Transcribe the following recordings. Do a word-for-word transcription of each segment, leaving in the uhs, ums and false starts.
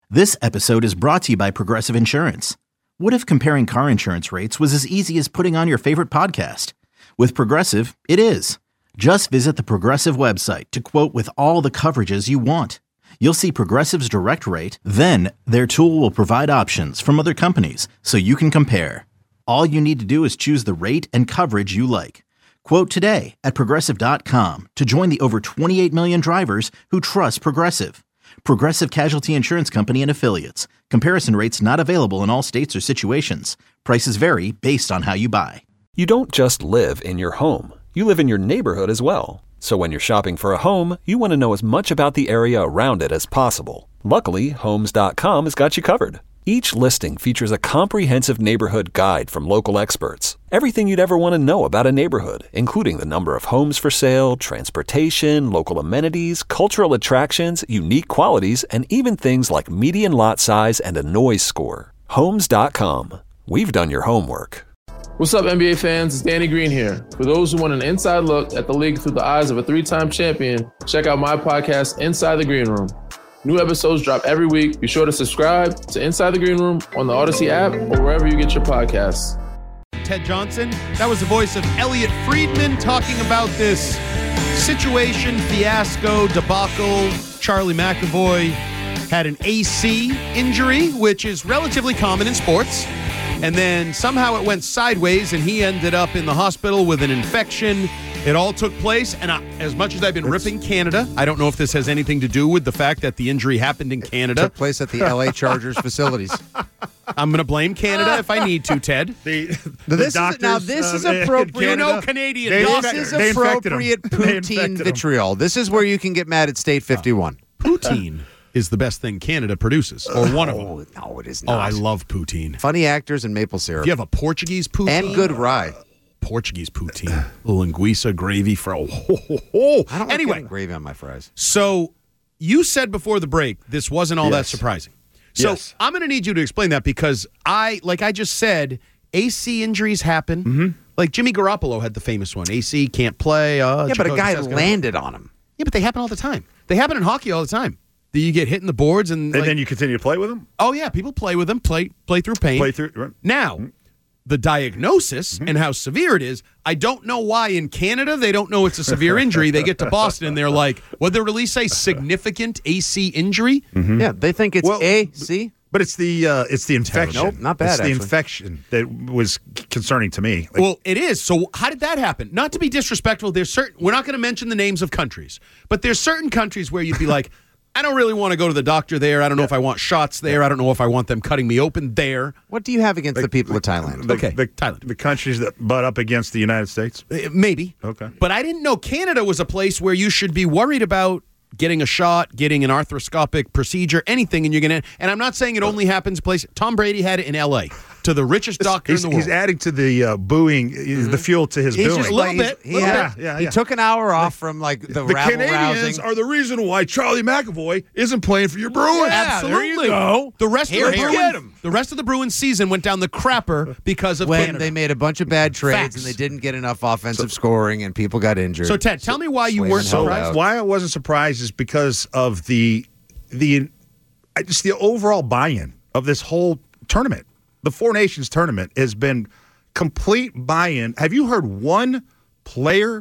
This episode is brought to you by Progressive Insurance. What if comparing car insurance rates was as easy as putting on your favorite podcast? With Progressive, it is. Just visit the Progressive website to quote with all the coverages you want. You'll see Progressive's direct rate, then their tool will provide options from other companies so you can compare. All you need to do is choose the rate and coverage you like. Quote today at progressive dot com to join the over twenty-eight million drivers who trust Progressive. Progressive Casualty Insurance Company and Affiliates. Comparison rates not available in all states or situations. Prices vary based on how you buy. You don't just live in your home. You live in your neighborhood as well. So when you're shopping for a home, you want to know as much about the area around it as possible. Luckily, Homes dot com has got you covered. Each listing features a comprehensive neighborhood guide from local experts. Everything you'd ever want to know about a neighborhood, including the number of homes for sale, transportation, local amenities, cultural attractions, unique qualities, and even things like median lot size and a noise score. Homes dot com. We've done your homework. What's up, N B A fans? It's Danny Green here. For those who want an inside look at the league through the eyes of a three-time champion, check out my podcast, Inside the Green Room. New episodes drop every week. Be sure to subscribe to Inside the Green Room on the Odyssey app or wherever you get your podcasts. Ted Johnson, that was the voice of Elliot Friedman talking about this situation, fiasco, debacle. Charlie McAvoy had an A C injury, which is relatively common in sports. And then somehow it went sideways and he ended up in the hospital with an infection. It all took place, and I, as much as I've been it's, ripping Canada, I don't know if this has anything to do with the fact that the injury happened in Canada. It took place at the L A Chargers facilities. I'm going to blame Canada if I need to, Ted. The, the this doctors, is, now, this uh, is appropriate. You know Canadian they doctors. This is appropriate poutine vitriol. This is where you can get mad at State fifty-one. Poutine is the best thing Canada produces, or one of them. Oh, no, it is not. Oh, I love poutine. Funny actors and maple syrup. If you have a Portuguese poutine. And good rye. Portuguese poutine. Linguiça gravy for a ho, ho, ho. I don't like anyway, gravy on my fries. So you said before the break this wasn't all yes. that surprising. So yes. I'm going to need you to explain that because I, like I just said, A C injuries happen. Mm-hmm. Like Jimmy Garoppolo had the famous one. A C can't play. Uh, yeah, Chicago but a guy Saskatchewan. landed on him. Yeah, but they happen all the time. They happen in hockey all the time. You get hit in the boards and, and like, then you continue to play with them? Oh, yeah. People play with them, play play through pain. Play through, right. Now, mm-hmm. the diagnosis mm-hmm. and how severe it is, I don't know why in Canada they don't know it's a severe injury. They get to Boston and they're like, what did they release say? Significant A C injury? Mm-hmm. Yeah, they think it's well, A C. But it's the uh, it's the infection. Nope, not bad, It's the actually. infection that was concerning to me. Like, well, it is. So how did that happen? Not to be disrespectful, there's certain we're not going to mention the names of countries, but there's certain countries where you'd be like, I don't really want to go to the doctor there. I don't know yeah. if I want shots there. I don't know if I want them cutting me open there. What do you have against the, the people of Thailand? The, okay, the, Thailand. The countries that butt up against the United States? Uh, maybe. Okay. But I didn't know Canada was a place where you should be worried about getting a shot, getting an arthroscopic procedure, anything, and you're going to... And I'm not saying it only happens place... Tom Brady had it in L A to the richest doctor he's, in the world. He's adding to the uh, booing, mm-hmm. the fuel to his he's booing. Just, a little like, bit. He, little had, bit. Yeah, yeah, he yeah. took an hour off from like the, the rabble Canadians rousing. are the reason why Charlie McAvoy isn't playing for your Bruins. Yeah, absolutely. There you go. The rest Here, of the here. Bruins, Get him. the rest of the Bruins season went down the crapper because of when Canada. they made a bunch of bad trades Facts. and they didn't get enough offensive so, scoring and people got injured. So Ted, tell me why you weren't so surprised. Why I wasn't surprised is because of the the just the overall buy-in of this whole tournament. The Four Nations tournament has been complete buy-in. Have you heard one player,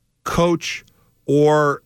coach, or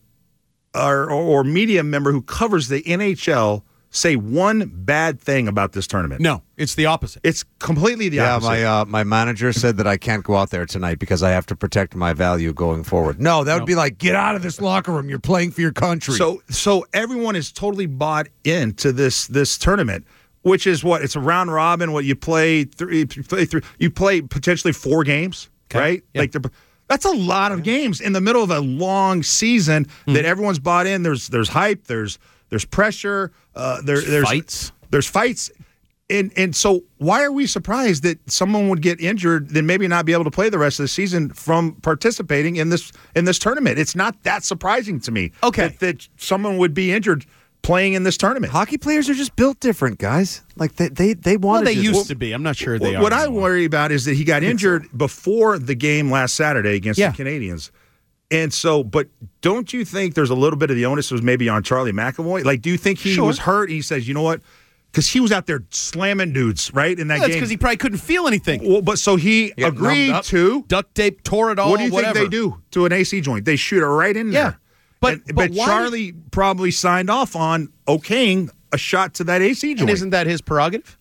or, or media member who covers the N H L say one bad thing about this tournament? No, it's the opposite. It's completely the yeah, opposite. Yeah, my uh, my manager said that I can't go out there tonight because I have to protect my value going forward. No, that would no. be like, get out of this locker room. You're playing for your country. So so everyone is totally bought into this this tournament, which is what? It's a round robin. What you play three, you play three, you play potentially four games, okay. right? Yeah. Like that's a lot of games in the middle of a long season mm. that everyone's bought in. There's there's hype. There's There's pressure. Uh, there, there's, there's fights. There's fights. And and so why are we surprised that someone would get injured, then maybe not be able to play the rest of the season from participating in this in this tournament? It's not that surprising to me. Okay. That, that someone would be injured playing in this tournament. Hockey players are just built different, guys. Like they they they want. Well, they just, used well, to be. I'm not sure they what are. What I anymore. worry about is that he got injured so. before the game last Saturday against yeah. the Canadians. And so, but don't you think there's a little bit of the onus was maybe on Charlie McAvoy? Like, do you think he sure. was hurt? He says, you know what? because he was out there slamming dudes, right, in that Well, that's game. because he probably couldn't feel anything. Well, but so he got agreed numbed up. to. Duct tape, tore it all, What do you whatever. think they do to an A C joint? They shoot it right in Yeah, there. but- And- but but why Charlie probably signed off on okaying a shot to that A C And joint. isn't that his prerogative?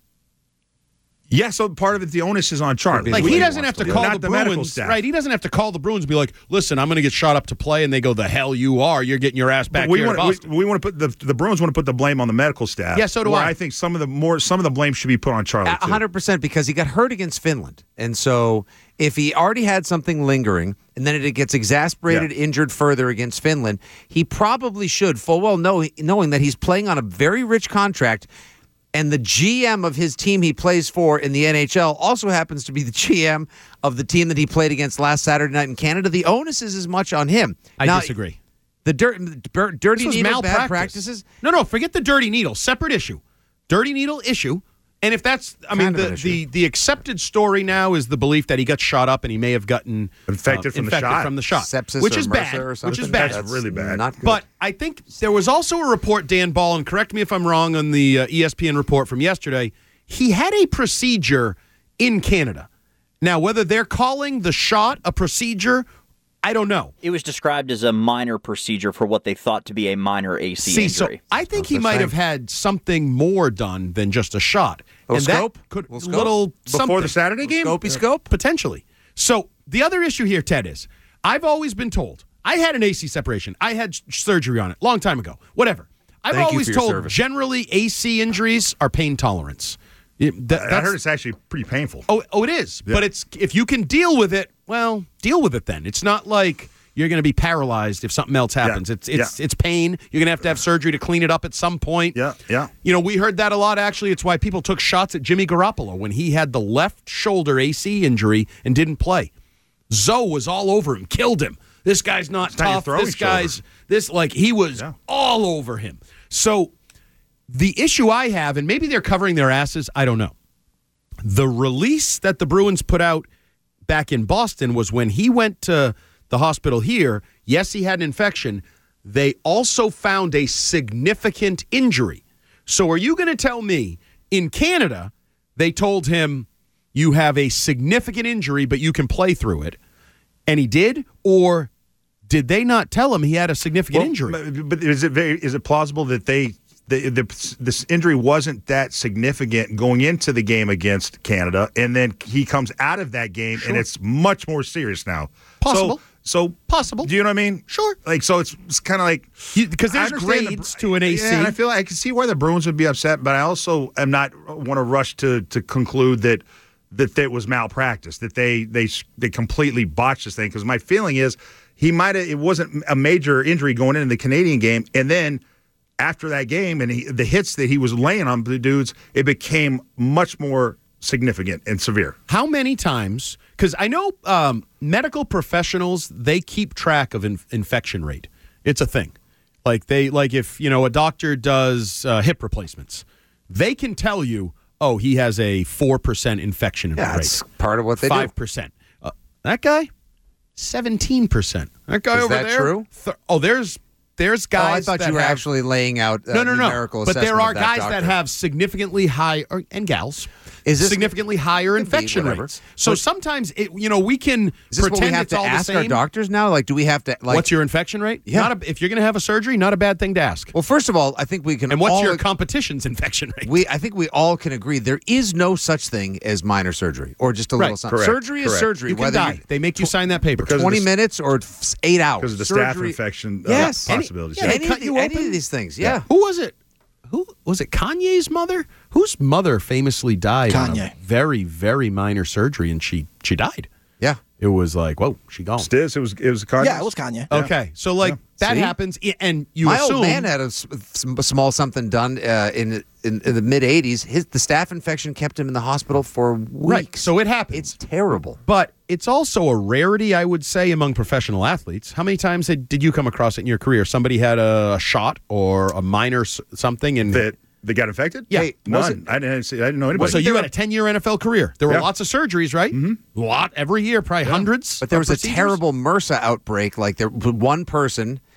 Yeah, so part of it, the onus is on Charlie. Be Like, the he way he doesn't have wants to to do call it. the Not the medical Bruins, staff. right? He doesn't have to call the Bruins and be like, listen, I'm going to get shot up to play, and they go, the hell you are. You're getting your ass back we here want to Boston. we, we want to put the the Bruins want to put the blame on the medical staff. Yeah, so do where I. I think some of the more some of the blame should be put on Charlie. A too. hundred percent, because he got hurt against Finland, and so if he already had something lingering, and then it gets exasperated, Yeah. injured further against Finland, he probably should full well know, knowing that he's playing on a very rich contract. And the G M of his team he plays for in the N H L also happens to be the G M of the team that he played against last Saturday night in Canada. The onus is as much on him. I Now, disagree. The dirt, dir- dirty This was needle, bad malpractice. practices. No, no, forget the dirty needle. Separate issue. Dirty needle issue. And if that's, I mean, Kind of the, an issue. the the accepted story now is the belief that he got shot up and he may have gotten Infected from the infected shot. from the shot, Sepsis which or is MRSA bad. or Which something. is bad. That's really bad. Not good. But I think there was also a report, Dan Ball, and correct me if I'm wrong on the uh, E S P N report from yesterday. He had a procedure in Canada. Now, whether they're calling the shot a procedure, I don't know. It was described as a minor procedure for what they thought to be a minor A C See, injury. so I think he That's might the have had something more done than just a shot. Little and that scope? could Little scope? little Before something. the Saturday game. Scopey scope. Potentially. So the other issue here, Ted, is I've always been told I had an A C separation. I had s- surgery on it long time ago. Whatever. I've Thank you always for your told service. generally A C injuries are pain tolerance. It- that- I that's- heard it's actually pretty painful. Oh, oh, it is. But it's if you can deal with it, well, deal with it then. It's not like you're going to be paralyzed if something else happens. Yeah. It's it's Yeah. it's pain. You're going to have to have surgery to clean it up at some point. Yeah, yeah. You know, we heard that a lot, actually. It's why people took shots at Jimmy Garoppolo when he had the left shoulder A C injury and didn't play. Zoe was all over him, killed him. This guy's not It's not your tough. throwing This guy's, shoulder. this, like, he was Yeah. all over him. So the issue I have, and maybe they're covering their asses, I don't know. The release that the Bruins put out back in Boston was when he went to the hospital here. Yes, he had an infection. They also found a significant injury. So are you going to tell me in Canada they told him you have a significant injury, but you can play through it, and he did? Or did they not tell him he had a significant Well, injury? But but is it very, is it plausible that they the, the this injury wasn't that significant going into the game against Canada, and then he comes out of that game and it's much more serious now? Possible. So, so Possible. Do you know what I mean? Sure. Like so, it's it's kind of like Because I there's understand the- grades to an A C. Yeah, and I feel like I can see why the Bruins would be upset, but I also am not want to rush to to conclude that that it was malpractice, that they they they completely botched this thing. Because my feeling is he might have it wasn't a major injury going into the Canadian game, and then after that game and he, the hits that he was laying on the dudes, it became much more significant and severe. How many times? Because I know um, medical professionals, they keep track of in- infection rate. It's a thing. Like they like if you know a doctor does uh, hip replacements, they can tell you, oh, he has a four percent infection Yeah, rate. that's part of what they do. Five percent. Uh, that guy, seventeen percent. That guy Is over that there. true? Th- oh, there's there's Oh, I guys. thought that you were have, actually laying out uh, no, no, no. numerical But there assessment are of that guys doctor. that have significantly high, or, and gals, Is this- significantly higher Could be, infection whatever. rates. So But- sometimes, it, you know, we can Is this what we pretend have it's to all ask the our same. doctors now? Like, do we have to like? What's your infection rate? Yeah. Not a, if you're going to have a surgery, not a bad thing to ask. Well, first of all, I think we can. And what's all your ag- competition's infection rate? We, I think we all can agree there is no such thing as minor surgery or just a Right. little something. Correct. Surgery is Correct. surgery. you can whether die. you- They make you sign that paper. Because of twenty the- minutes or f- eight hours Because of the surgery. staph infection uh, Yes. Any- possibilities. yeah, yeah. they Any, cut of the- you any open? of these things, yeah. Who was it? Who was it? Kanye's mother? Whose mother famously died on a Kanye. very, very minor surgery, and she she died. Yeah. It was like, whoa, she gone. Stiz, it was it was Kanye. Yeah, it was Kanye. Okay, so like that See? happens, i- and you My assume old man had a s- some small something done uh, in, in in the mid eighties. His the staph infection kept him in the hospital for weeks. right. So it happens. It's terrible. But it's also a rarity, I would say, among professional athletes. How many times had, did you come across it in your career? Somebody had a shot or a minor s- something, and that they got infected. Yeah. Hey, was None. I didn't see. I didn't know anybody. so you had a ten-year N F L career. There were Yeah. lots of surgeries, right? Mm-hmm. A lot every year, probably hundreds. But there of was a procedures. terrible MRSA outbreak. Like there, one person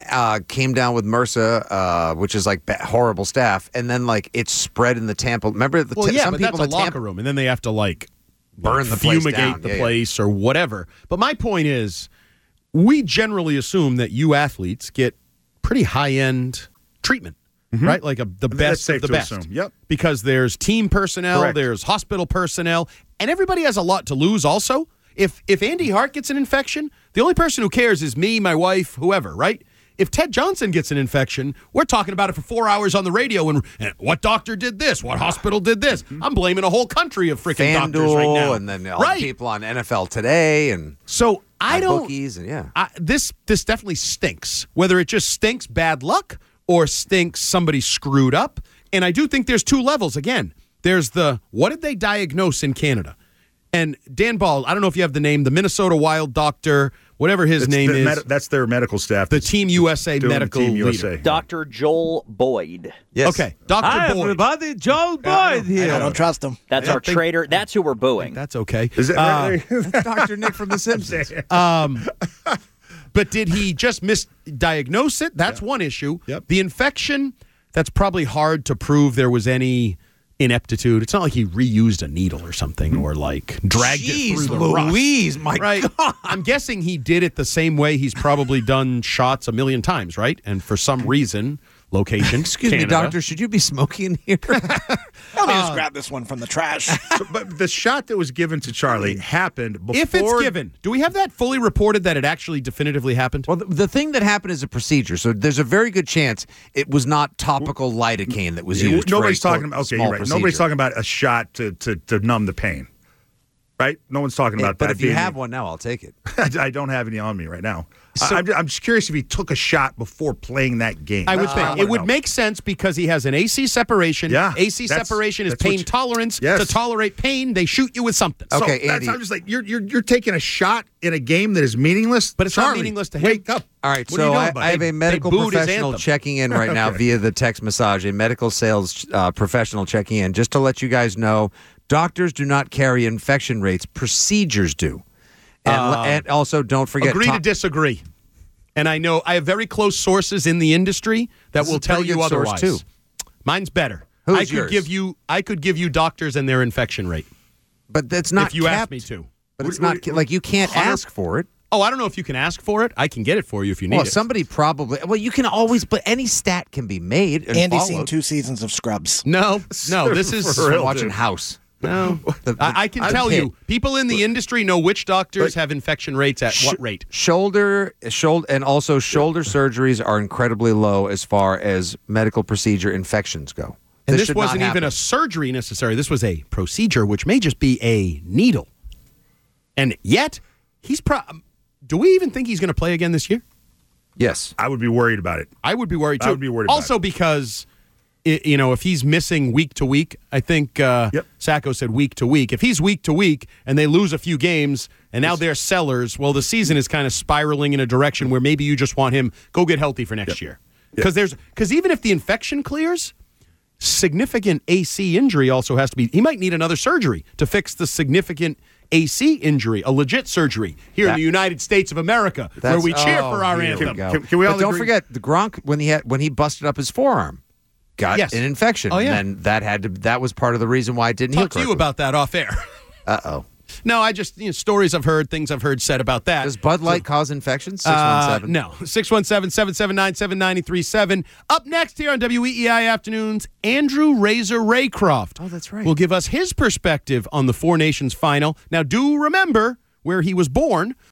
uh, came down with MRSA, uh, which is like ba- horrible staph, and then like it spread in the Tampa. Remember, the Well, t- yeah, some but people that's a in the locker Tampa room, and then they have to like burn the place fumigate down. the Yeah, yeah. place or whatever. But my point is, we generally assume that you athletes get pretty high end treatment, right? Like a, the That's best safe of the to best. assume. Yep. Because there's team personnel, Correct. there's hospital personnel, and everybody has a lot to lose. Also, if if Andy Hart gets an infection, the only person who cares is me, my wife, whoever, right? If Ted Johnson gets an infection, we're talking about it for four hours on the radio. And, and what doctor did this? What hospital did this? I'm blaming a whole country of freaking doctors right now. FanDuel, and then all right. the people on N F L Today, and So I don't. bookies, and yeah. I, this this definitely stinks. Whether it just stinks bad luck or stinks somebody screwed up. And I do think there's two levels. Again, there's the what did they diagnose in Canada? And Dan Ball, I don't know if you have the name, the Minnesota Wild doctor, whatever his It's name the is. med- that's their medical staff. the that's Team U S A doing the medical Team leader. U S A. Doctor Joel Boyd. Yes. Okay, Doctor Hi, Boyd. everybody. Joel Boyd here. I don't trust him. That's I our think- trader. That's who we're booing. That's okay. Is it Uh, really? Doctor Nick from The Simpsons. Um, but did he just misdiagnose it? That's one issue. Yep. The infection, that's probably hard to prove there was any ineptitude. It's not like he reused a needle or something or like dragged it through the Louise, rust. my right? God. I'm guessing he did it the same way he's probably done shots a million times, right? And for some reason, location, Excuse me, Canada. doctor, should you be smoking here? Let me just grab this one from the trash. So, but the shot that was given to Charlie happened before. If it's given, do we have that fully reported that it actually definitively happened? Well, the, the thing that happened is a procedure, so there's a very good chance it was not topical lidocaine that was used. Nobody's for a, talking quote, about. Okay, small you're right. procedure. Nobody's talking about a shot to, to, to numb the pain. Right? No one's talking Yeah, about but that. if you being- have one now, I'll take it. I don't have any on me right now. So- I, I'm, I'm just curious if he took a shot before playing that game. I would That's what think wanna it would know. make sense because he has an A C separation. Yeah, A C that's- separation is that's what pain you- tolerance. Yes. To tolerate pain, they shoot you with something. So Okay, that's, Andy. I'm just like you're you're you're taking a shot in a game that is meaningless, But it's Charlie, not meaningless to him. Wake up! All right, What are you so doing, I, buddy? I have They- a medical they booed his professional anthem. checking in right now Okay. via the text massage, a medical sales uh, professional checking in. Just to let you guys know, doctors do not carry infection rates, procedures do. And, Uh, and also, don't forget. Agree to- to disagree. And I know I have very close sources in the industry that This is will a tell pretty you good source, otherwise. too. Mine's better. Who's I could yours? give you I could give you doctors and their infection rate but that's not if you capped, asked me to. But it's What- not what- ca- like you can't one hundred ask for it. Oh, I don't know if you can ask for it. I can get it for you if you need Well, it. somebody probably. Well, you can always, but any stat can be made and Andy's followed. seen two seasons of Scrubs. No, no, this is For real, From watching dude. House. no. The- the- I, I can I'm tell hit. you, people in the industry know which doctors But- have infection rates at what rate. Shoulder, shoulder, and also shoulder surgeries are incredibly low as far as medical procedure infections go. And this this wasn't even a surgery necessary. This was a procedure, which may just be a needle. And yet, he's pro. Do we even think he's going to play again this year? yes. I would be worried about it. I would be worried too. I would be worried about Also, because i- you know, if he's missing week to week, I think uh, Yep. Sacco said week to week. If he's week to week and they lose a few games and now they're sellers, well, the season is kind of spiraling in a direction where maybe you just want him go get healthy for next year. Because there's because even if the infection clears, significant A C injury also has to be. He might need another surgery to fix the significant A C injury, a legit surgery here in That- the United States of America, where That's- we cheer oh, for our here we anthem. go. Can- can we all but don't agree- forget the Gronk when he had when he busted up his forearm, got Yes. an infection. Oh, yeah. And then that had to that was part of the reason why it didn't heal Talk to you correctly. about that off air. Uh oh. No, I just you know, stories I've heard, things I've heard said about that. Does Bud Light cause infections? Six Uh, one seven. no. six one seven, seven seven nine, seven nine three seven. Up next here on W E E I Afternoons, Andrew Razor Raycroft. Oh, that's right. Will give us his perspective on the Four Nations final. Now, do remember where he was born.